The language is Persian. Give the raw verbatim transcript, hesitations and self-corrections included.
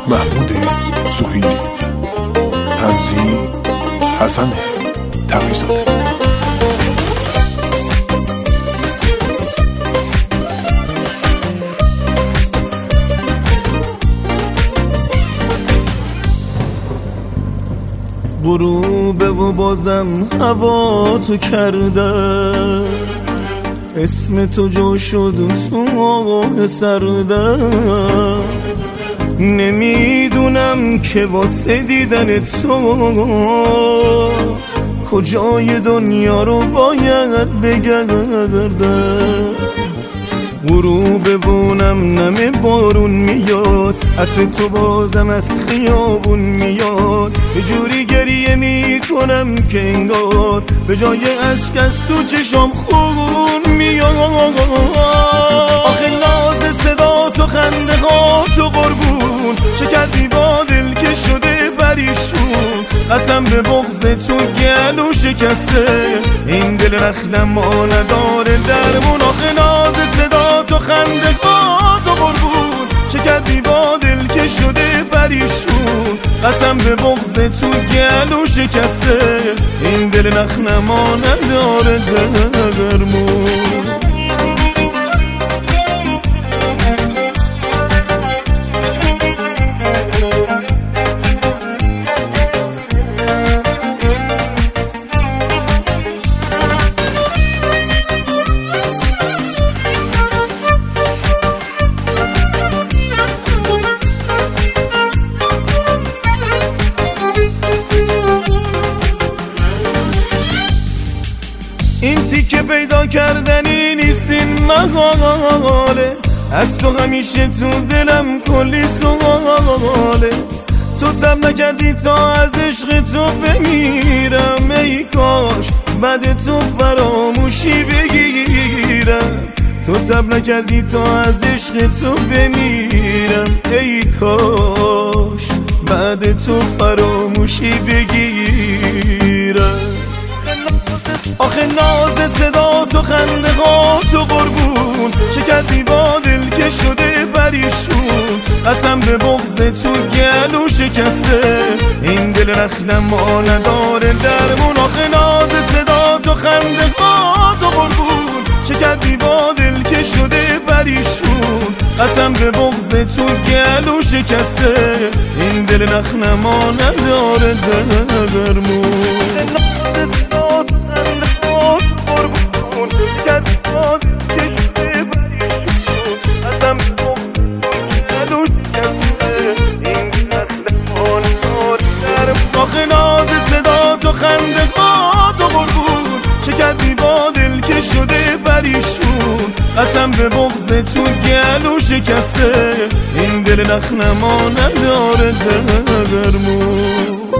محمود سهیلی، تنظیم حسن تقی‌زاده. غروبه و بازم هوا تو کرده، اسم تو جو شد تو آه سرده. نمیدونم که واسه دیدن تو کجای دنیا رو باید بگردم. غروبه بونم نمه بارون میاد، عطر تو بازم از خیابون میاد. به جوری گریه میکنم که انگار به جای اشک از تو چشام خون میاد. آخه ناز صدا تو خنده ها تو قربون، چه کردی با دل که شده پریشون. قسم به بغض تو گلو شکسته، این دل رخنم ما نداره درمون. آخه ناز صدا تو خنده ها تو قربون، چه کردی با دل که شده پریشون. قسم به بغض تو گلو شکسته، این دل رخنم ما نداره درمون. این تیکه پیدا کردنی نیست، این مقاله از تو همیشه تو دلم کلی سواله. تو تب نکردی تا از عشق تو بمیرم، ای کاش بعد تو فراموشی بگیرم. تو تب نکردی تا از عشق تو بمیرم، ای کاش بعد تو فراموشی بگیرم. آخه ناز صدا تو خنده ها تو قربون، چه کردی با دل که شده پریشون. قسم به بغض تو گلو شکسته، این دل رخنم ما نداره درمون. آخه ناز صدا تو خنده ها تو قربون، چه کردی با دل که شده پریشون. قسم به بغض تو گلو شکسته، این دل رخنم ما نداره درمون. آخه ناز صدا تو خنده ها تو قربون، چه کردی با دل که شده پریشون. قسم به بغض تو گلو شکسته، این دل رخنم ما نداره درمون.